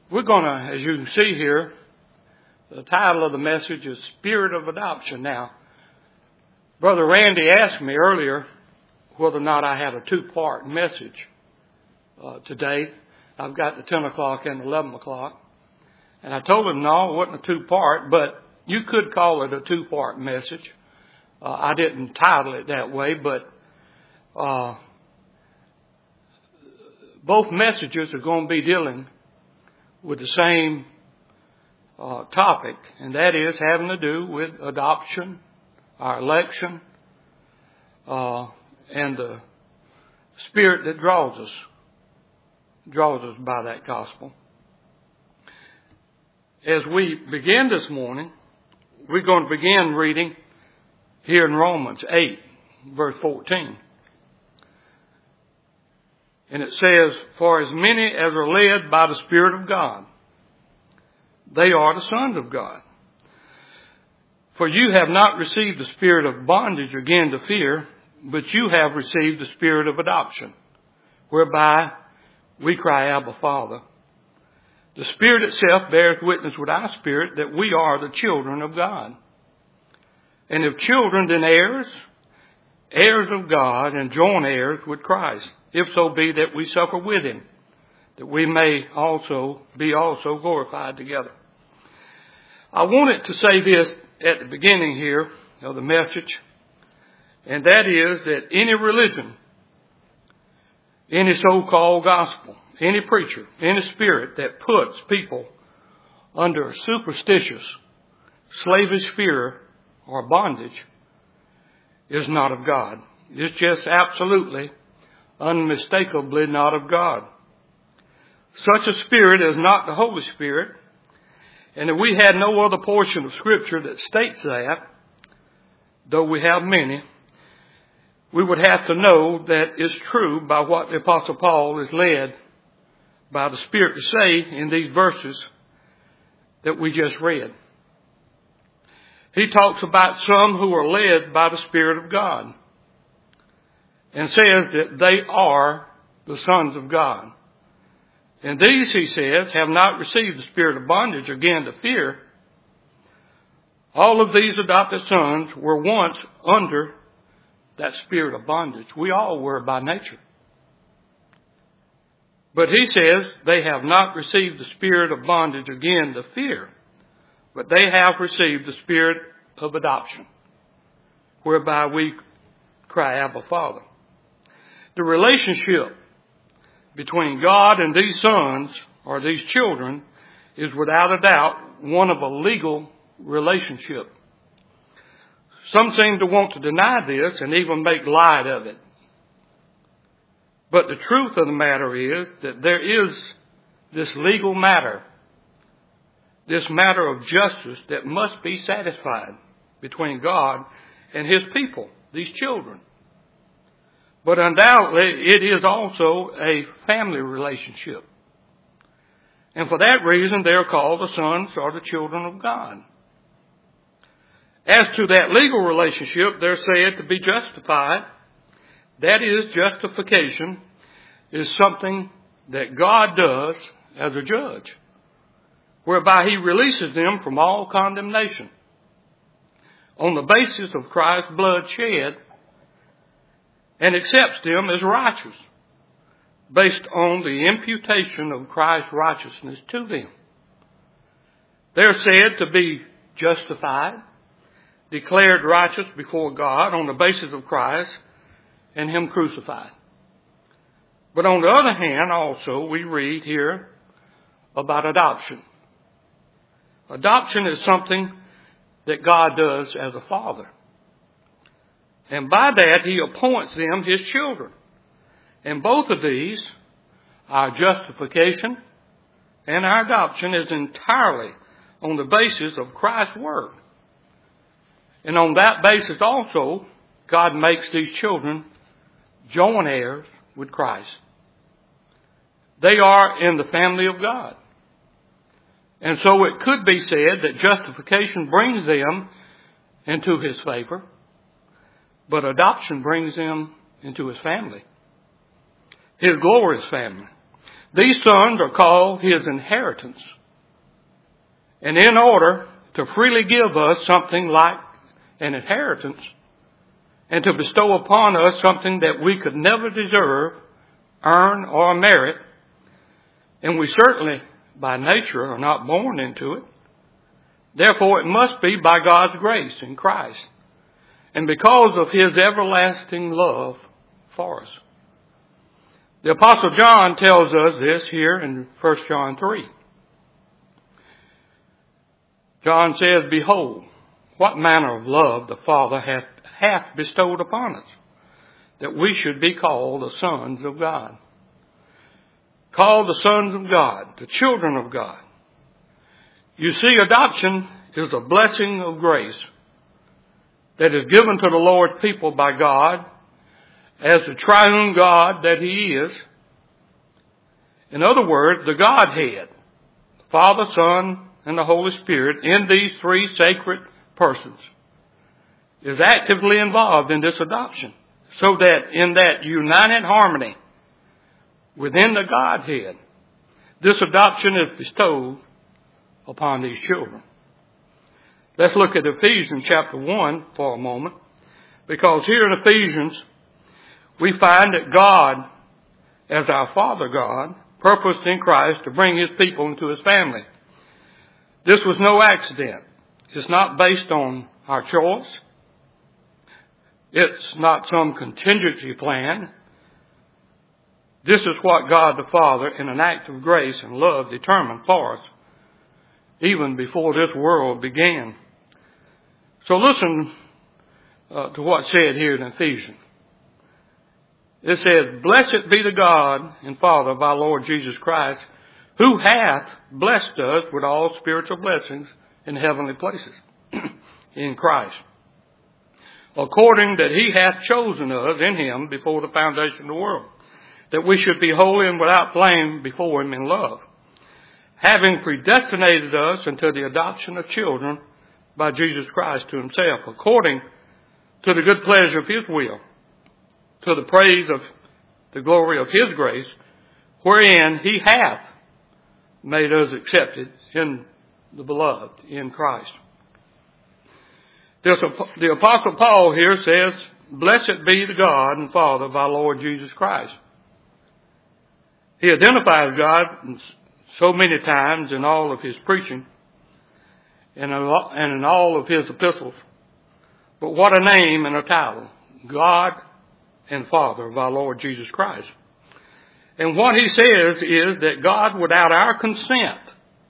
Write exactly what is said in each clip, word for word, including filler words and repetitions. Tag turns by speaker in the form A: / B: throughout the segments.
A: We're going to, as you can see here, the title of the message is Spirit of Adoption. Now, Brother Randy asked me earlier whether or not I had a two-part message uh, today. I've got the ten o'clock and eleven o'clock. And I told him, no, it wasn't a two-part, but you could call it a two-part message. Uh, I didn't title it that way, but uh, both messages are going to be dealing with the same uh, topic, and that is having to do with adoption, our election, uh, and the Spirit that draws us, draws us by that gospel. As we begin this morning, we're going to begin reading here in Romans eight, verse fourteen. And it says, "For as many as are led by the Spirit of God, they are the sons of God. For you have not received the spirit of bondage again to fear, but you have received the spirit of adoption, whereby we cry, Abba, Father. The Spirit itself bears witness with our spirit that we are the children of God. And if children, then heirs, heirs of God, and joint heirs with Christ, if so be that we suffer with him, that we may also be also glorified together." I wanted to say this at the beginning here of the message, and that is that any religion, any so-called gospel, any preacher, any spirit that puts people under a superstitious, slavish fear or bondage is not of God. It's just absolutely, unmistakably not of God. Such a spirit is not the Holy Spirit. And if we had no other portion of Scripture that states that, though we have many, we would have to know that it's true by what the Apostle Paul is led by the Spirit to say in these verses that we just read. He talks about some who are led by the Spirit of God and says that they are the sons of God. And these, he says, have not received the spirit of bondage again to fear. All of these adopted sons were once under that spirit of bondage. We all were by nature. But he says they have not received the spirit of bondage again to fear, but they have received the spirit of adoption, whereby we cry, Abba, Father. The relationship between God and these sons, or these children, is without a doubt one of a legal relationship. Some seem to want to deny this and even make light of it. But the truth of the matter is that there is this legal matter, this matter of justice that must be satisfied between God and his people, these children. But undoubtedly, it is also a family relationship. And for that reason, they are called the sons or the children of God. As to that legal relationship, they're said to be justified. That is, justification is something that God does as a judge, whereby he releases them from all condemnation on the basis of Christ's blood shed, and accepts them as righteous based on the imputation of Christ's righteousness to them. They're said to be justified, declared righteous before God on the basis of Christ and him crucified. But on the other hand, also, we read here about adoption. Adoption is something that God does as a father. And by that, he appoints them his children. And both of these, our justification and our adoption, is entirely on the basis of Christ's work. And on that basis also, God makes these children joint heirs with Christ. They are in the family of God. And so it could be said that justification brings them into his favor, but adoption brings them into his family, his glorious family. These sons are called his inheritance. And in order to freely give us something like an inheritance and to bestow upon us something that we could never deserve, earn, or merit, and we certainly by nature are not born into it, therefore it must be by God's grace in Christ and because of his everlasting love for us. The Apostle John tells us this here in First John three. John says, "Behold, what manner of love the Father hath, hath bestowed upon us, that we should be called the sons of God." Called the sons of God, the children of God. You see, adoption is a blessing of grace that is given to the Lord's people by God as the triune God that he is. In other words, the Godhead, Father, Son, and the Holy Spirit, in these three sacred persons, is actively involved in this adoption, so that in that united harmony within the Godhead, this adoption is bestowed upon these children. Let's look at Ephesians chapter one for a moment, because here in Ephesians, we find that God, as our Father God, purposed in Christ to bring his people into his family. This was no accident. It's not based on our choice. It's not some contingency plan. This is what God the Father, in an act of grace and love, determined for us, even before this world began. So listen uh, to what's said here in Ephesians. It says, "Blessed be the God and Father of our Lord Jesus Christ, who hath blessed us with all spiritual blessings in heavenly places in Christ, according that he hath chosen us in him before the foundation of the world, that we should be holy and without blame before him in love, having predestinated us unto the adoption of children by Jesus Christ to himself, according to the good pleasure of his will, to the praise of the glory of his grace, wherein he hath made us accepted in the beloved, in Christ." The Apostle Paul here says, "Blessed be the God and Father of our Lord Jesus Christ." He identifies God so many times in all of his preaching and in all of his epistles. But what a name and a title. God and Father of our Lord Jesus Christ. And what he says is that God, without our consent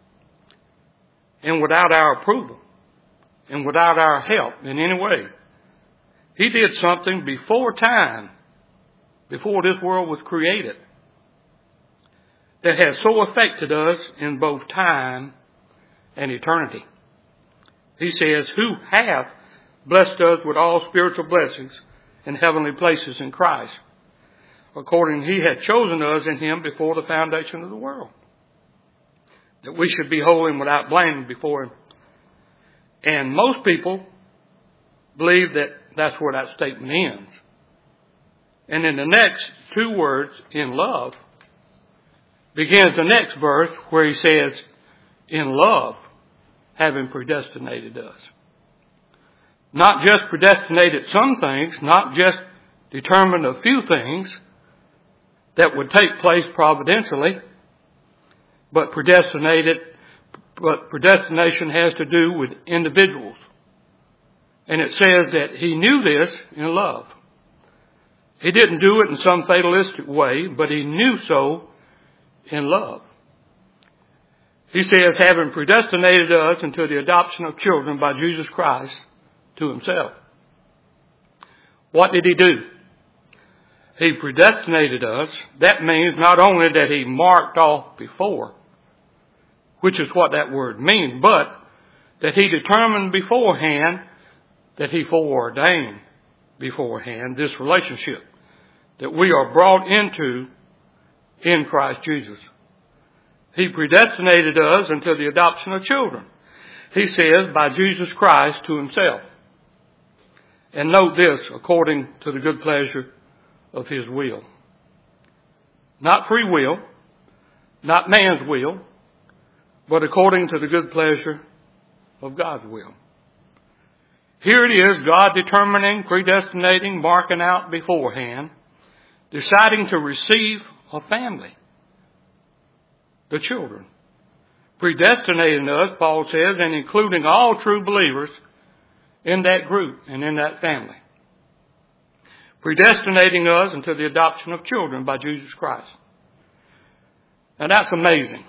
A: and without our approval and without our help in any way, he did something before time, before this world was created, that has so affected us in both time and eternity. He says, "Who hath blessed us with all spiritual blessings in heavenly places in Christ, according he had chosen us in him before the foundation of the world, that we should be holy and without blame before him." And most people believe that that's where that statement ends. And in the next two words, "in love," begins the next verse where he says, "in love, having predestinated us." Not just predestinated some things, not just determined a few things that would take place providentially, but predestinated, but predestination has to do with individuals. And it says that he knew this in love. He didn't do it in some fatalistic way, but he knew so in love. He says, having predestinated us into the adoption of children by Jesus Christ to himself. What did he do? He predestinated us. That means not only that he marked off before, which is what that word means, but that he determined beforehand, that he foreordained beforehand this relationship that we are brought into in Christ Jesus. He predestinated us unto the adoption of children. He says, by Jesus Christ to himself. And note this, according to the good pleasure of his will. Not free will, not man's will, but according to the good pleasure of God's will. Here it is, God determining, predestinating, marking out beforehand, deciding to receive a family, the children. Predestinating us, Paul says, and including all true believers in that group and in that family. Predestinating us into the adoption of children by Jesus Christ. Now that's amazing.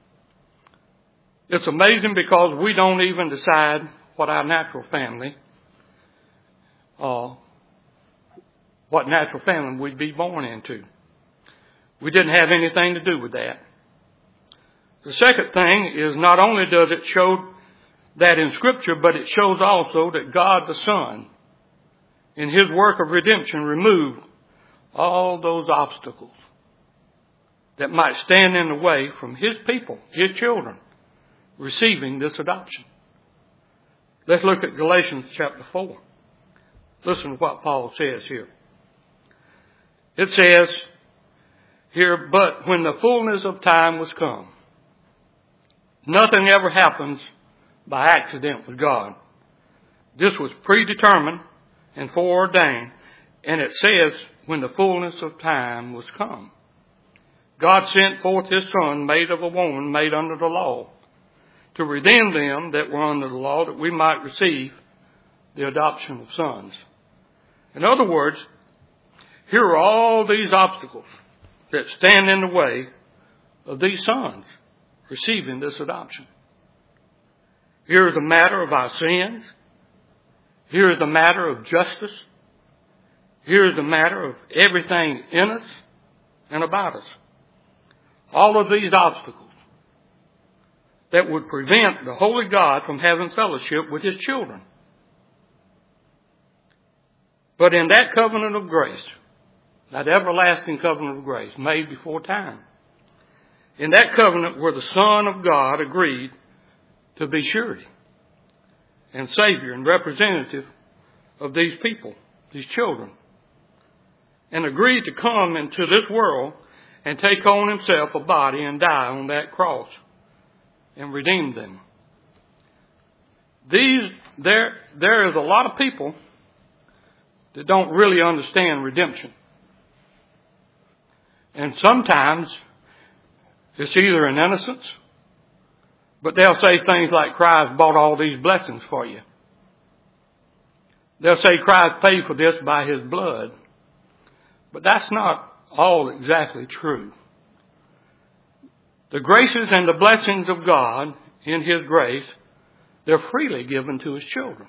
A: It's amazing because we don't even decide what our natural family, uh, what natural family we'd be born into. We didn't have anything to do with that. The second thing is not only does it show that in Scripture, but it shows also that God the Son, in His work of redemption, removed all those obstacles that might stand in the way from His people, His children, receiving this adoption. Let's look at Galatians chapter four. Listen to what Paul says here. It says here, but when the fullness of time was come, nothing ever happens by accident with God. This was predetermined and foreordained, and it says when the fullness of time was come. God sent forth His Son, made of a woman, made under the law, to redeem them that were under the law, that we might receive the adoption of sons. In other words, here are all these obstacles that stand in the way of these sons receiving this adoption. Here is a matter of our sins. Here is a matter of justice. Here is a matter of everything in us and about us. All of these obstacles that would prevent the Holy God from having fellowship with His children. But in that covenant of grace, that everlasting covenant of grace made before time, in that covenant where the Son of God agreed to be surety and Savior and representative of these people, these children, and agreed to come into this world and take on Himself a body and die on that cross and redeem them. These, there, there is a lot of people that don't really understand redemption. And sometimes it's either an innocence, but they'll say things like Christ bought all these blessings for you. They'll say Christ paid for this by His blood. But that's not all exactly true. The graces and the blessings of God in His grace, they're freely given to His children.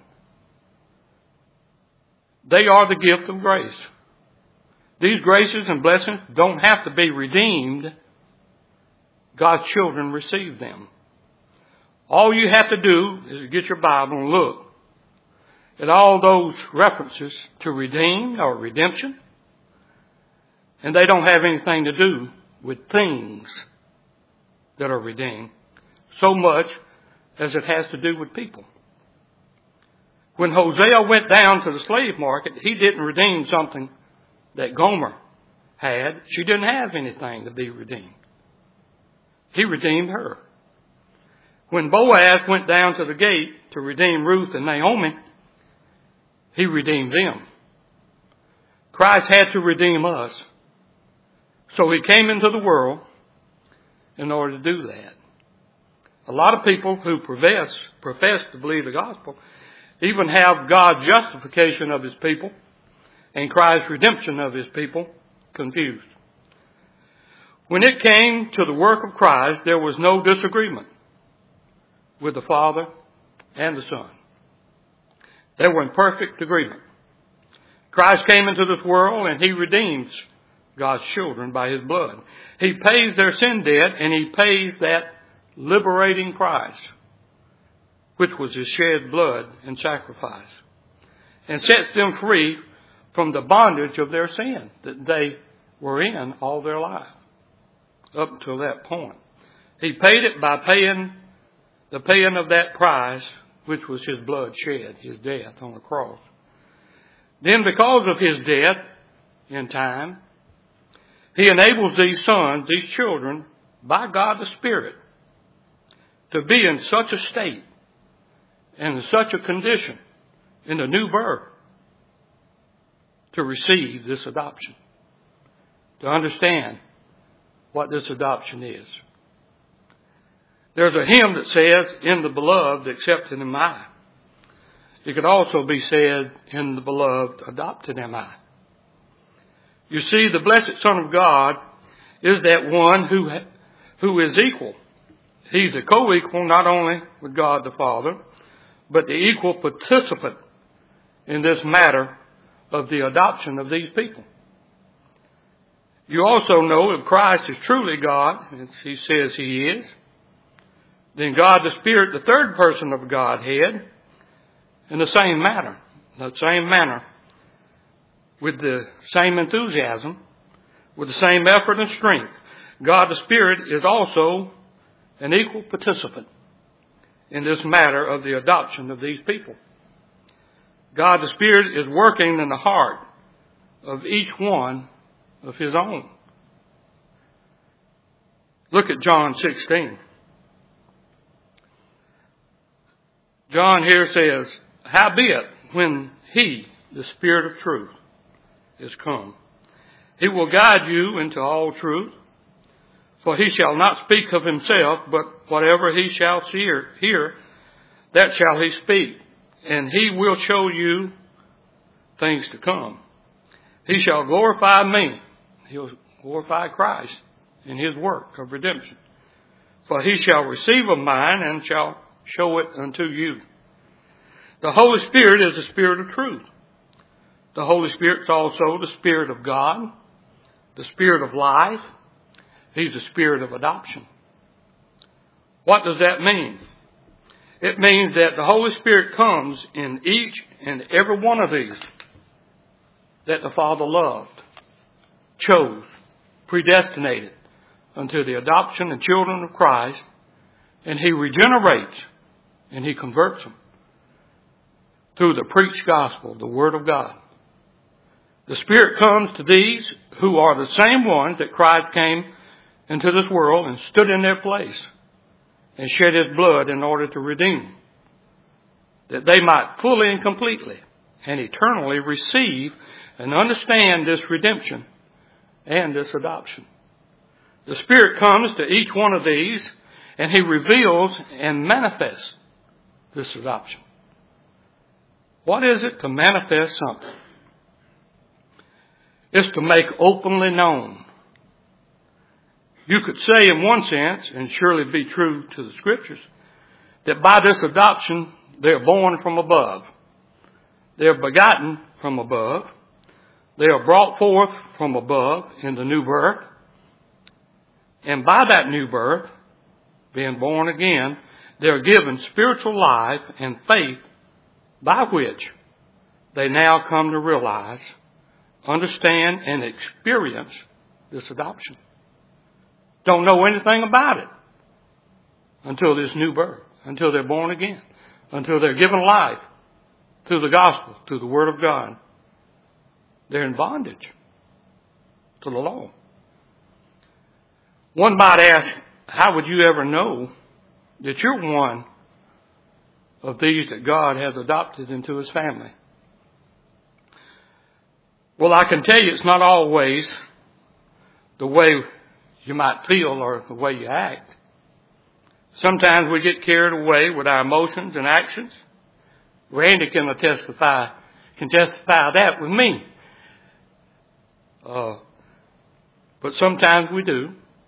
A: They are the gift of grace. These graces and blessings don't have to be redeemed. God's children receive them. All you have to do is get your Bible and look at all those references to redeem or redemption. And they don't have anything to do with things that are redeemed so much as it has to do with people. When Hosea went down to the slave market, he didn't redeem something that Gomer had. She didn't have anything to be redeemed. He redeemed her. When Boaz went down to the gate to redeem Ruth and Naomi, he redeemed them. Christ had to redeem us. So He came into the world in order to do that. A lot of people who profess, profess to believe the gospel even have God's justification of His people and Christ's redemption of His people confused. When it came to the work of Christ, there was no disagreement with the Father and the Son. They were in perfect agreement. Christ came into this world and He redeems God's children by His blood. He pays their sin debt, and He pays that liberating price, which was His shed blood and sacrifice, and sets them free from the bondage of their sin that they were in all their life up until that point. He paid it by paying the paying of that price, which was His blood shed, His death on the cross. Then because of His death in time, He enables these sons, these children, by God the Spirit to be in such a state and in such a condition in the new birth to receive this adoption, to understand what this adoption is. There's a hymn that says, "In the beloved, accepted am I." It could also be said, "In the beloved, adopted am I." You see, the blessed Son of God is that one who who is equal. He's a co-equal not only with God the Father, but the equal participant in this matter of the adoption of these people. You also know if Christ is truly God, as he says he is, then God the Spirit, the third person of Godhead, in the same manner, the same manner, with the same enthusiasm, with the same effort and strength, God the Spirit is also an equal participant in this matter of the adoption of these people. God the Spirit is working in the heart of each one of his own. Look at John sixteen. John here says, "Howbeit, when he, the Spirit of truth, is come, he will guide you into all truth. For he shall not speak of himself, but whatever he shall hear, hear, that shall he speak. And he will show you things to come. He shall glorify me." He'll glorify Christ in his work of redemption. "For he shall receive of mine and shall show it unto you." The Holy Spirit is the Spirit of truth. The Holy Spirit is also the Spirit of God, the Spirit of life. He's the Spirit of adoption. What does that mean? It means that the Holy Spirit comes in each and every one of these that the Father loved, chose, predestinated unto the adoption of children of Christ, and he regenerates and he converts them through the preached gospel, the Word of God. The Spirit comes to these who are the same ones that Christ came into this world and stood in their place and shed his blood in order to redeem, that they might fully and completely and eternally receive and understand this redemption and this adoption. The Spirit comes to each one of these and he reveals and manifests this adoption. What is it to manifest something? It's to make openly known. You could say in one sense, and surely be true to the Scriptures, that by this adoption they're born from above. They're begotten from above. They are brought forth from above in the new birth. And by that new birth, being born again, they're given spiritual life and faith by which they now come to realize, understand, and experience this adoption. Don't know anything about it until this new birth, until they're born again, until they're given life through the gospel, through the Word of God. They're in bondage to the law. One might ask, how would you ever know that you're one of these that God has adopted into his family? Well, I can tell you it's not always the way you might feel or the way you act. Sometimes we get carried away with our emotions and actions. Randy can testify, can testify that with me. Uh, but sometimes we do.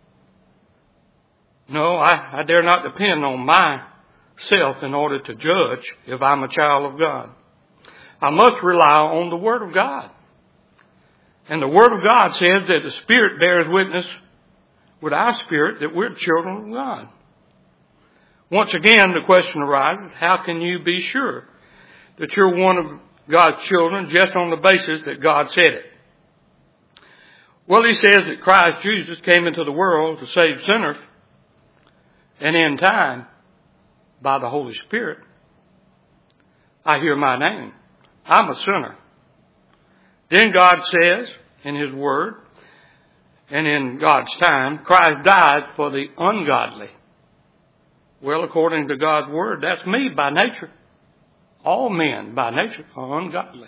A: No, I, I dare not depend on myself in order to judge if I'm a child of God. I must rely on the Word of God. And the Word of God says that the Spirit bears witness with our spirit that we're children of God. Once again, the question arises, how can you be sure that you're one of God's children just on the basis that God said it? Well, he says that Christ Jesus came into the world to save sinners, and in time, by the Holy Spirit, I hear my name. I'm a sinner. Then God says in his word, and in God's time, Christ died for the ungodly. Well, according to God's word, that's me by nature. All men by nature are ungodly.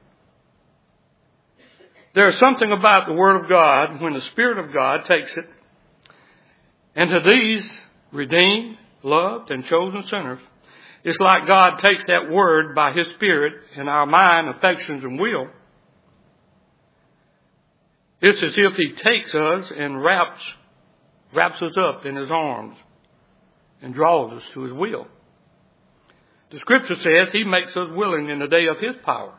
A: There's something about the Word of God when the Spirit of God takes it, and to these redeemed, loved, and chosen sinners, it's like God takes that Word by His Spirit in our mind, affections, and will. It's as if He takes us and wraps, wraps us up in His arms and draws us to His will. The Scripture says He makes us willing in the day of His power.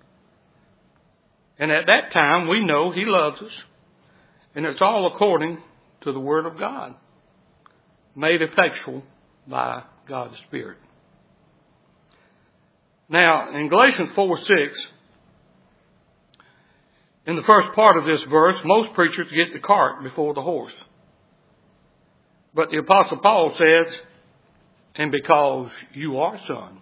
A: And at that time, we know He loves us. And it's all according to the Word of God, made effectual by God's Spirit. Now, in Galatians four six, in the first part of this verse, most preachers get the cart before the horse. But the Apostle Paul says, and because you are sons.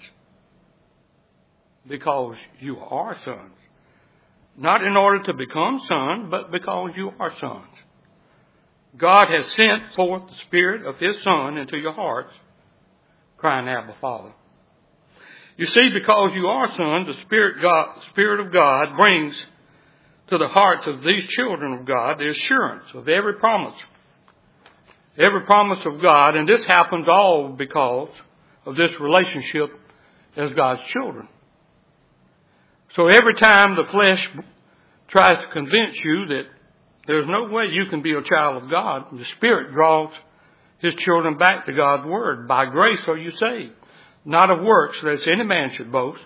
A: Because you are sons. Not in order to become sons, but because you are sons. God has sent forth the Spirit of His Son into your hearts, crying, Abba, Father. You see, because you are sons, the Spirit, God, Spirit of God brings to the hearts of these children of God the assurance of every promise. Every promise of God, and this happens all because of this relationship as God's children. So every time the flesh tries to convince you that there's no way you can be a child of God, the Spirit draws His children back to God's Word. By grace are you saved, not of works, lest any man should boast.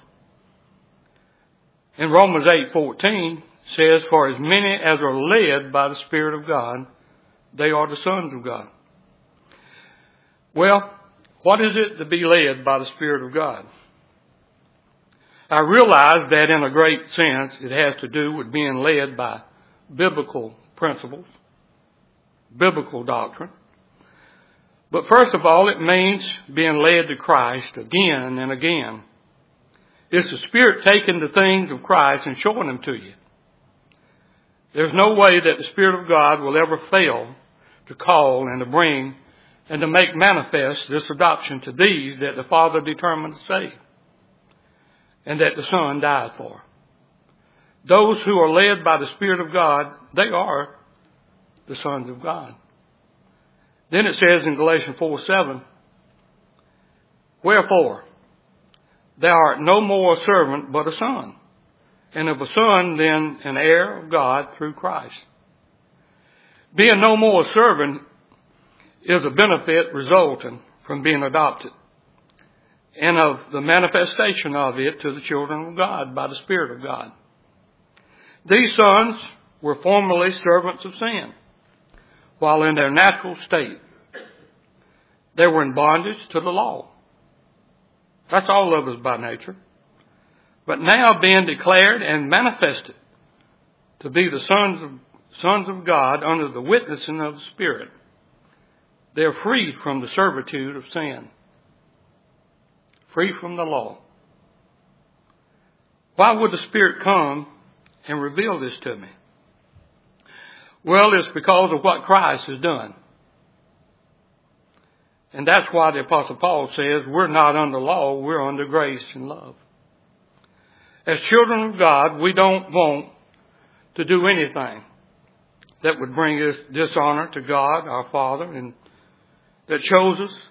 A: In Romans eight fourteen says, for as many as are led by the Spirit of God, they are the sons of God. Well, what is it to be led by the Spirit of God? I realize that in a great sense it has to do with being led by biblical principles, biblical doctrine. But first of all, it means being led to Christ again and again. It's the Spirit taking the things of Christ and showing them to you. There's no way that the Spirit of God will ever fail to call and to bring and to make manifest this adoption to these that the Father determined to save, and that the Son died for. Those who are led by the Spirit of God, they are the sons of God. Then it says in Galatians four seven, wherefore, thou art no more a servant, but a son. And of a son, then an heir of God through Christ. Being no more a servant is a benefit resulting from being adopted, and of the manifestation of it to the children of God by the Spirit of God. These sons were formerly servants of sin, while in their natural state they were in bondage to the law. That's all of us by nature. But now being declared and manifested to be the sons of, sons of God under the witnessing of the Spirit, they are freed from the servitude of sin, free from the law. Why would the Spirit come and reveal this to me? Well, it's because of what Christ has done. And that's why the Apostle Paul says we're not under law, we're under grace and love. As children of God, we don't want to do anything that would bring us dishonor to God, our Father, and that chose us,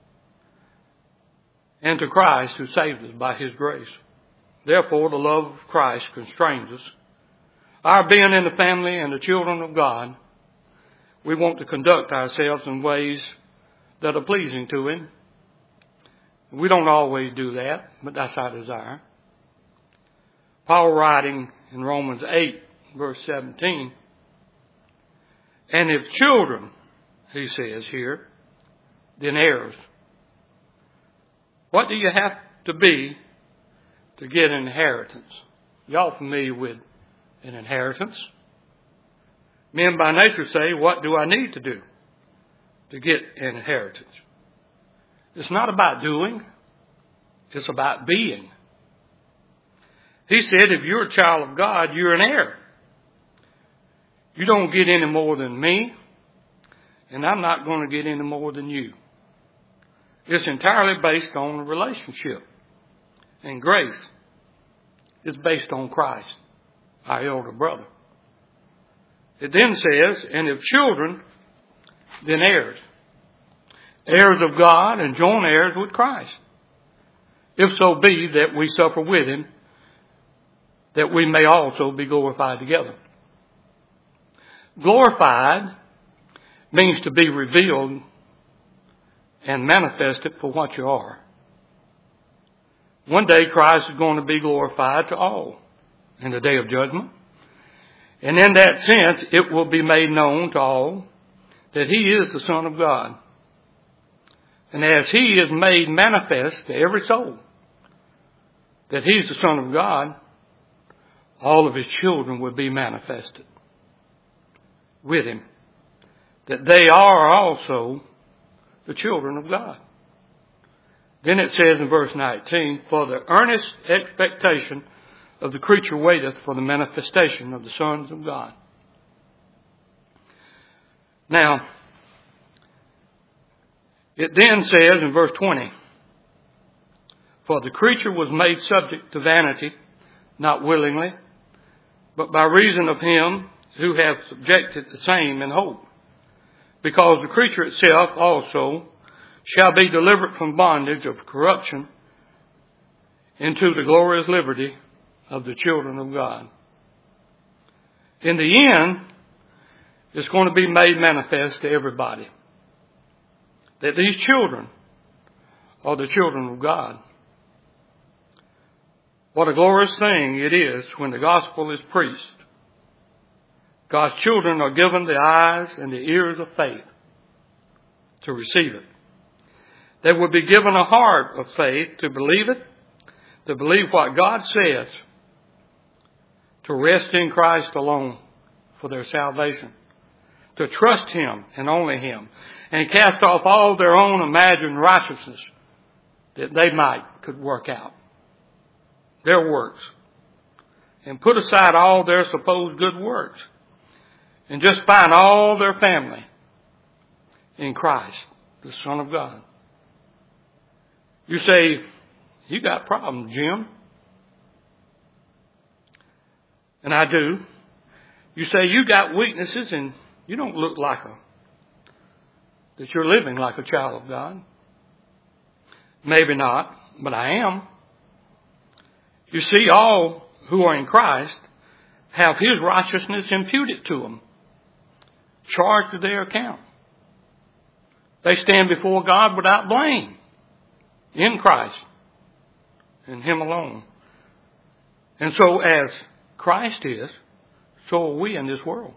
A: and to Christ who saved us by His grace. Therefore, the love of Christ constrains us. Our being in the family and the children of God, we want to conduct ourselves in ways that are pleasing to Him. We don't always do that, but that's our desire. Paul writing in Romans eight, verse seventeen, and if children, he says here, then heirs. What do you have to be to get an inheritance? Y'all familiar with an inheritance? Men by nature say, what do I need to do to get an inheritance? It's not about doing. It's about being. He said, if you're a child of God, you're an heir. You don't get any more than me, and I'm not going to get any more than you. It's entirely based on a relationship. And grace is based on Christ, our elder brother. It then says, and if children, then heirs. Heirs of God and joint heirs with Christ. If so be that we suffer with him, that we may also be glorified together. Glorified means to be revealed and manifested for what you are. One day Christ is going to be glorified to all in the day of judgment. And in that sense, it will be made known to all that he is the Son of God. And as he is made manifest to every soul that he's the Son of God, all of his children will be manifested with him, that they are also the children of God. Then it says in verse nineteen, for the earnest expectation of the creature waiteth for the manifestation of the sons of God. Now, it then says in verse twenty, for the creature was made subject to vanity, not willingly, but by reason of him who hath subjected the same in hope. Because the creature itself also shall be delivered from bondage of corruption into the glorious liberty of the children of God. In the end, it's going to be made manifest to everybody that these children are the children of God. What a glorious thing it is when the gospel is preached. God's children are given the eyes and the ears of faith to receive it. They will be given a heart of faith to believe it, to believe what God says, to rest in Christ alone for their salvation, to trust him and only him, and cast off all their own imagined righteousness that they might could work out, their works, and put aside all their supposed good works, and just find all their family in Christ, the Son of God. You say, you got problems, Jim. And I do. You say you got weaknesses and you don't look like a, that you're living like a child of God. Maybe not, but I am. You see, all who are in Christ have his righteousness imputed to them, charged to their account. They stand before God without blame in Christ, in him alone. And so as Christ is, so are we in this world.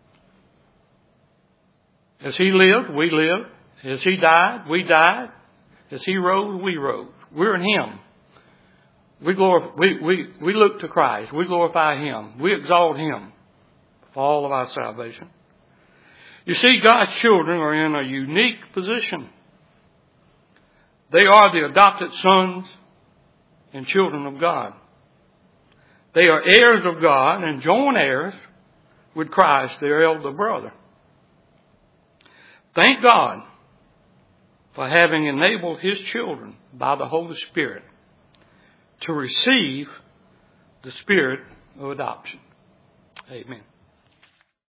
A: As he lived, we lived. As he died, we died. As he rose, we rose. We're in him. We, glorify, we, we, we look to Christ. We glorify him. We exalt him for all of our salvation. You see, God's children are in a unique position. They are the adopted sons and children of God. They are heirs of God and joint heirs with Christ, their elder brother. Thank God for having enabled his children by the Holy Spirit to receive the spirit of adoption. Amen.